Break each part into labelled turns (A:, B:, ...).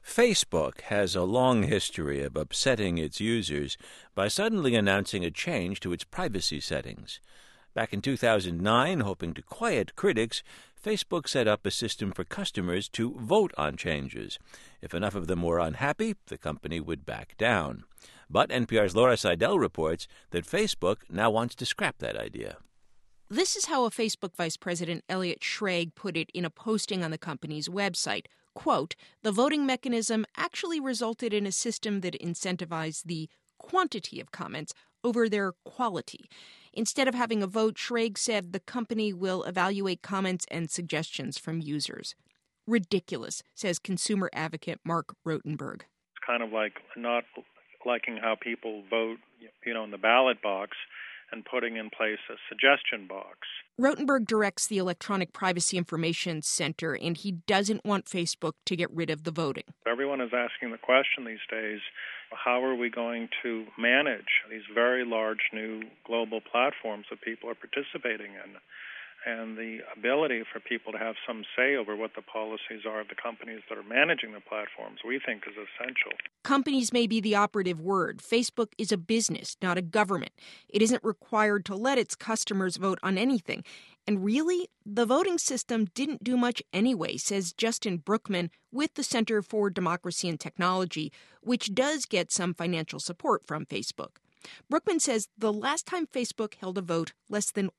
A: Facebook has a long history of upsetting its users by suddenly announcing a change to its privacy settings. Back in 2009, hoping to quiet critics, Facebook set up a system for customers to vote on changes. If enough of them were unhappy, the company would back down. But NPR's Laura Seidel reports that Facebook now wants to scrap that idea.
B: This is how a Facebook vice president, Elliot Schrage, put it in a posting on the company's website. Quote, "The voting mechanism actually resulted in a system that incentivized the quantity of comments over their quality. Instead of having a vote, Schrage said the company will evaluate comments and suggestions from users." Ridiculous, says consumer advocate Mark Rotenberg.
C: It's kind of like not liking how people vote, in the ballot box and putting in place a suggestion box.
B: Rotenberg directs the Electronic Privacy Information Center, and he doesn't want Facebook to get rid of the voting.
C: Everyone is asking the question these days, how are we going to manage these very large new global platforms that people are participating in? And the ability for people to have some say over what the policies are of the companies that are managing the platforms, we think is essential.
B: Companies may be the operative word. Facebook is a business, not a government. It isn't required to let its customers vote on anything. And really, the voting system didn't do much anyway, says Justin Brookman with the Center for Democracy and Technology, which does get some financial support from Facebook. Brookman says the last time Facebook held a vote, less than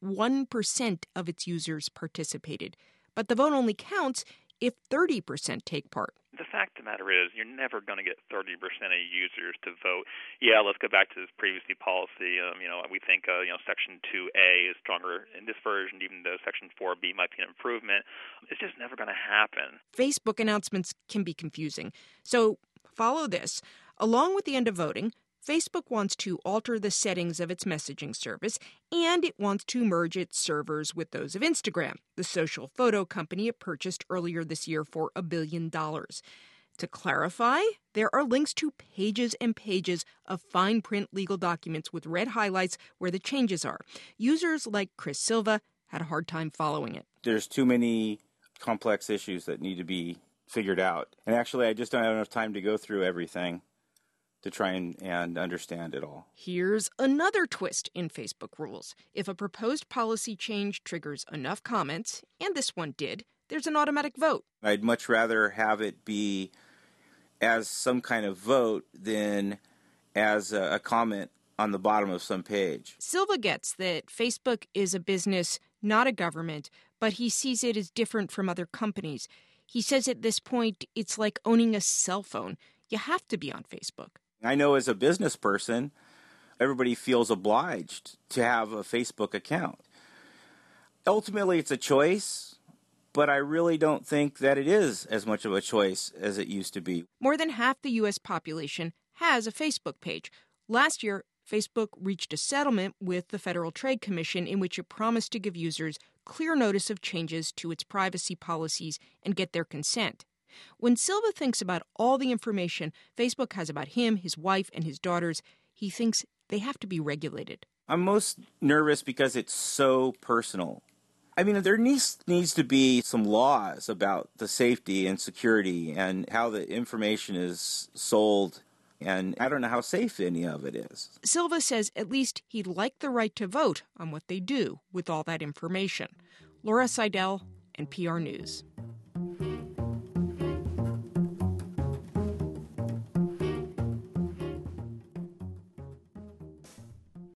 B: 1% of its users participated. But the vote only counts if 30% take part.
D: The fact of the matter is you're never going to get 30% of users to vote. Yeah, let's go back to this privacy policy. We think Section 2A is stronger in this version, even though Section 4B might be an improvement. It's just never going to happen.
B: Facebook announcements can be confusing. So follow this. Along with the end of voting, Facebook wants to alter the settings of its messaging service, and it wants to merge its servers with those of Instagram, the social photo company it purchased earlier this year for $1 billion. To clarify, there are links to pages and pages of fine print legal documents with red highlights where the changes are. Users like Chris Silva had a hard time following it.
E: There's too many complex issues that need to be figured out. And actually, I just don't have enough time to go through everything to try and understand it all.
B: Here's another twist in Facebook rules. If a proposed policy change triggers enough comments, and this one did, there's an automatic vote.
E: I'd much rather have it be as some kind of vote than as a comment on the bottom of some page.
B: Silva gets that Facebook is a business, not a government, but he sees it as different from other companies. He says at this point, it's like owning a cell phone. You have to be on Facebook.
E: I know as a business person, everybody feels obliged to have a Facebook account. Ultimately, it's a choice, but I really don't think that it is as much of a choice as it used to be.
B: More than half the U.S. population has a Facebook page. Last year, Facebook reached a settlement with the Federal Trade Commission in which it promised to give users clear notice of changes to its privacy policies and get their consent. When Silva thinks about all the information Facebook has about him, his wife, and his daughters, he thinks they have to be regulated.
E: I'm most nervous because it's so personal. I mean, there needs to be some laws about the safety and security and how the information is sold, and I don't know how safe any of it is.
B: Silva says at least he'd like the right to vote on what they do with all that information. Laura Seidel, NPR News.